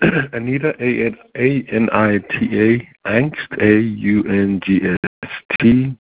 Anita, A-N-I-T-A, Angst, A-U-N-G-S-T.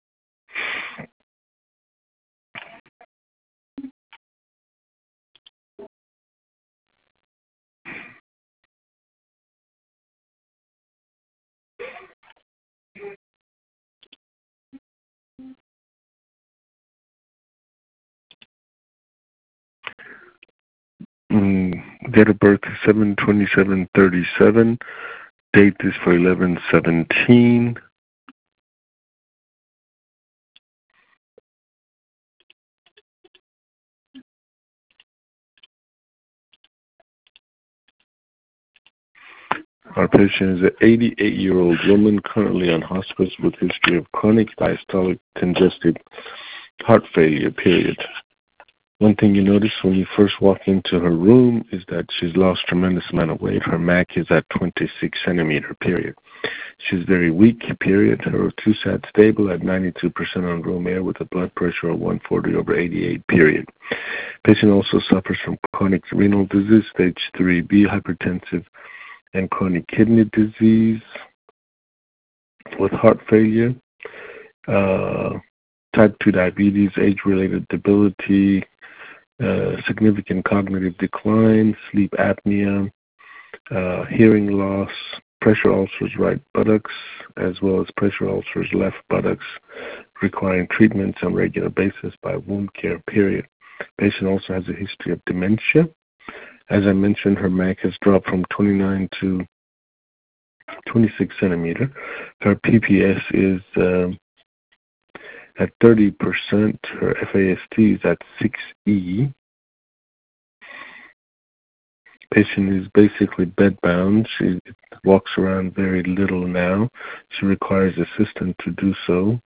Date of birth is 7/27/37. Date is for 11/17. Our patient is an 88-year-old woman currently on hospice with history of chronic diastolic congestive heart failure, period. One thing you notice when you first walk into her room is that she's lost a tremendous amount of weight. Her MAC is at 26 centimeter, period. She's very weak, period. Her QSAT stable at 92% on room air with a blood pressure of 140/88, period. Patient also suffers from chronic renal disease, stage 3B, hypertensive, and chronic kidney disease with heart failure, type 2 diabetes, age-related debility, significant cognitive decline, sleep apnea, hearing loss, pressure ulcers right buttocks, as well as pressure ulcers left buttocks, requiring treatments on a regular basis by wound care, period. Patient also has a history of dementia. As I mentioned, her MAC has dropped from 29 to 26 centimeter. Her PPS is at 30%. Her FAST is at 6E. Patient is basically bedbound. She walks around very little now. She requires assistance to do so.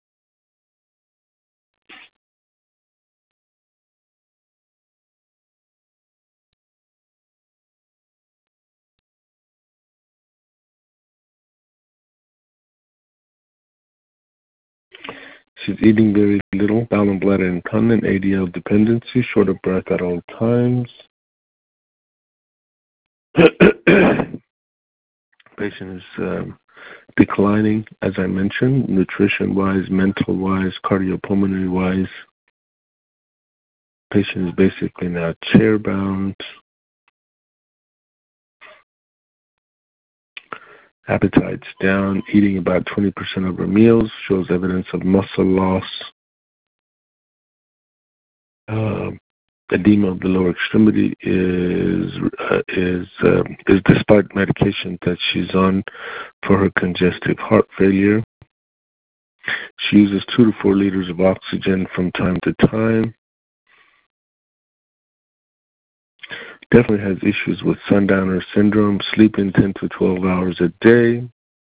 She's eating very little, bowel and bladder incontinent, ADL dependency, short of breath at all times. Patient is declining, as I mentioned, nutrition-wise, mental-wise, cardiopulmonary-wise. Patient is basically now chair-bound. Appetite's down, eating about 20% of her meals, shows evidence of muscle loss. Edema of the lower extremity is despite medication that she's on for her congestive heart failure. She uses 2 to 4 liters of oxygen from time to time. Definitely has issues with sundowner syndrome, sleeping 10 to 12 hours a day.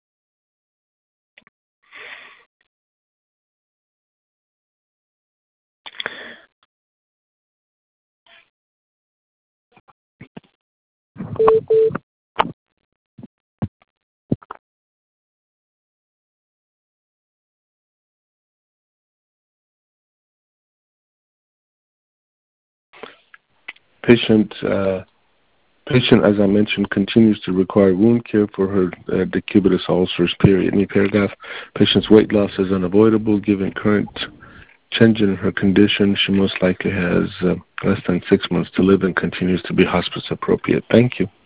Patient, as I mentioned, continues to require wound care for her decubitus ulcers, period. New paragraph. Patient's weight loss is unavoidable given current change in her condition. She most likely has less than 6 months to live and continues to be hospice appropriate. Thank you.